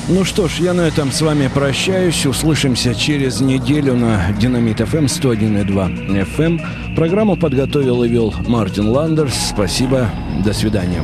Ну что ж, я на этом с вами прощаюсь. Услышимся через неделю на Динамит FM 101,2 FM. Программу подготовил и вел Мартин Ландерс. Спасибо. До свидания.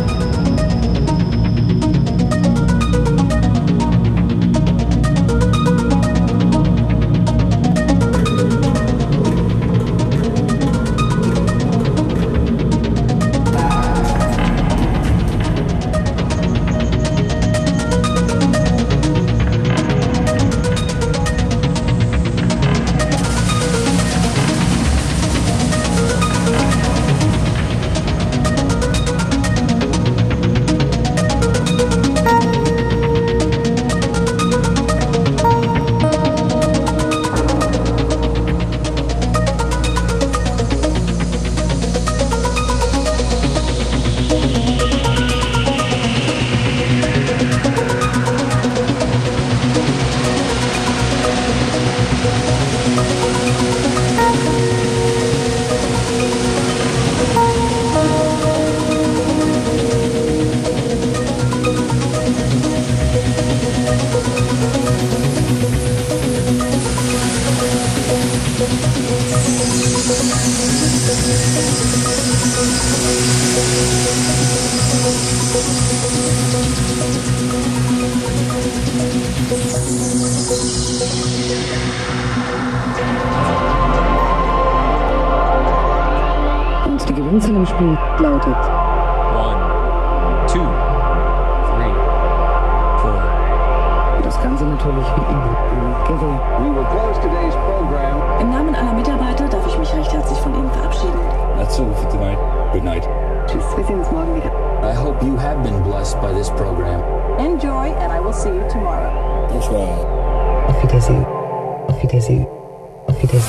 Und die Gewinnzahl im Spiel lautet 1, 2, 3, 4. das Ganze natürlich wie immer im Giveaway. We will close today's program. Im Namen aller Mitarbeiter darf ich mich recht herzlich von Ihnen verabschieden. That's all for tonight. Good night. Tschüss, wir sehen uns morgen wieder. I hope you have been blessed by this program. Enjoy and I will see you tomorrow. Bonsoir. Auf Wiedersehen. Auf Wiedersehen.